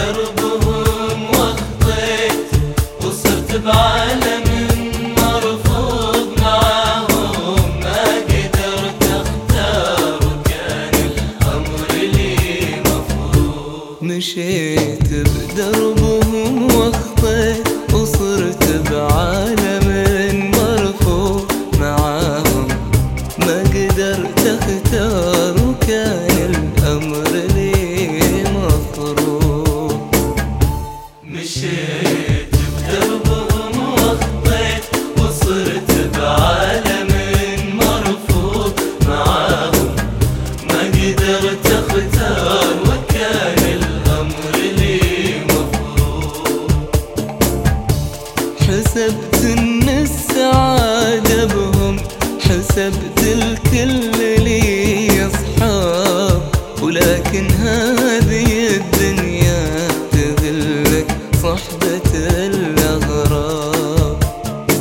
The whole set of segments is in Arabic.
بدربهم وخطيت وصرت بعالم مرفوض معاهم، ما قدرت اختار وكان الامر لي مفروض. مشيت بدربهم وخطيت وصرت بعالم مرفوض معاهم، ما قدرت اختار وكان الامر لي مفروض. مشيت بدربهم وخطيت وصرت بعالم مرفوض معاهم، ما قدرت اختار وكان الامر لي مفروض. حسبت ان السعادة بهم، حسبت الكل لي اصحاب، ولكن هذه الدنيا تذلك صحبة الاغراب.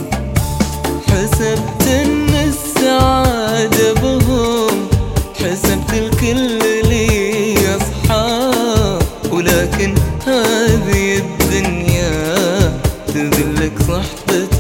حسبت ان السعادة بهم، حسبت الكل لي اصحاب، ولكن هذه الدنيا تذلك صحبة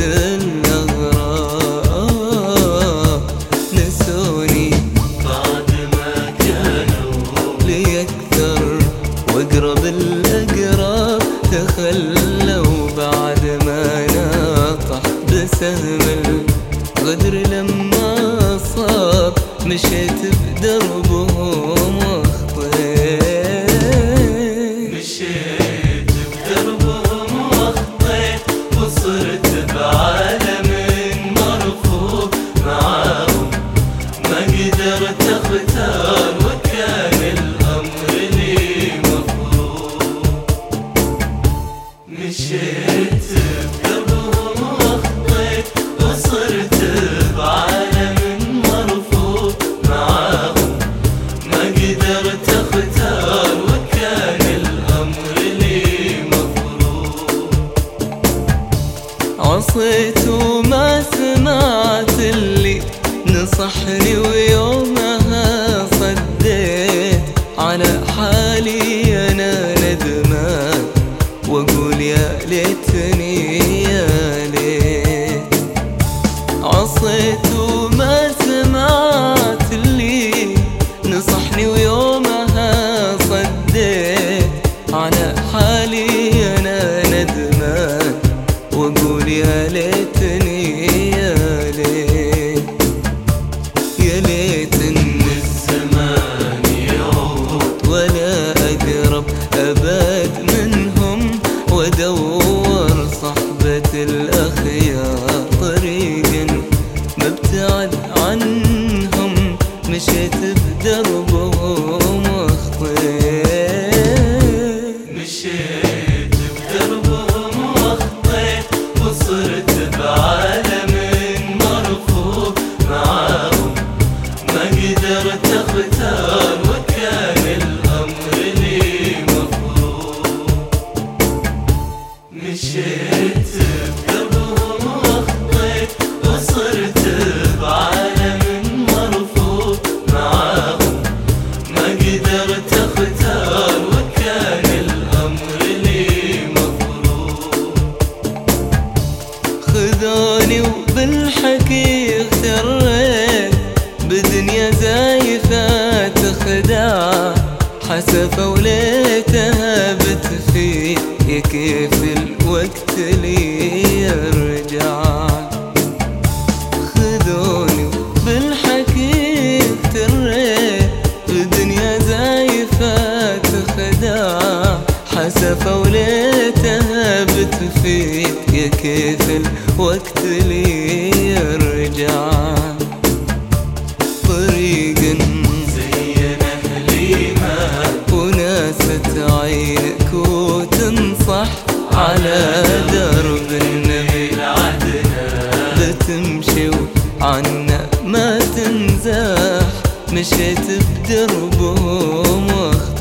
الأغراب. نسوني بعد ما كانوا لي أكثر وأقرب الأقراب، تخلوا بعد ما ناطح بسهم الغدر لما صاب. مشيت بدربهم وخطيت، مشيت بدربهم وخطيت وصرت بعالم مرفوض معاهم، ما قدرت اختار وكان الامر لي مفروض. مشيت بدربهم وخطيت وصرت بعالم مرفوض معاهم، ما قدرت اختار وكان الامر لي مفروض. عصيت وما سمعت اللي نصحني، ويومها صديت على حالي أنا ندمان، وأقول يا ليتني يا ليت. عصيت وما سمعت اللي نصحني، ويومها صديت على حالي أنا ندمان، وأقول يا ليتني يا ليت. يا ليت إن الزمان يعود ولا أقرب أبد منهم، وأدور صحبة الأخيار طريقا مبتعد عنهم. مشيت بدربهم وخطيت، مشيت بدربهم وخطيت وصرت بعالم مرفوض معاهم، ما قدرت اختار وكان الامر لي مفروض. مشيت بدربهم وخطيت وصرت بعالم مرفوض معاهم، ما قدرت اختار وكان الامر لي مفروض. خذوني وبالحكي اغتريت بدنيا زايفة خداع، حسفوا ليتها بتفيد يا كيف الوقت لي يرجع. خذوني وبالحكي اغتريت بدنيا زايفة خداع، حسفوا ليتها بتفيد يا كيف الوقت لي يرجع. طريق زين اهلي ما وناست عينك وتنصح على درب النبي العدنا بتمشي وعنا ما تنزاح. مشيت بدربهم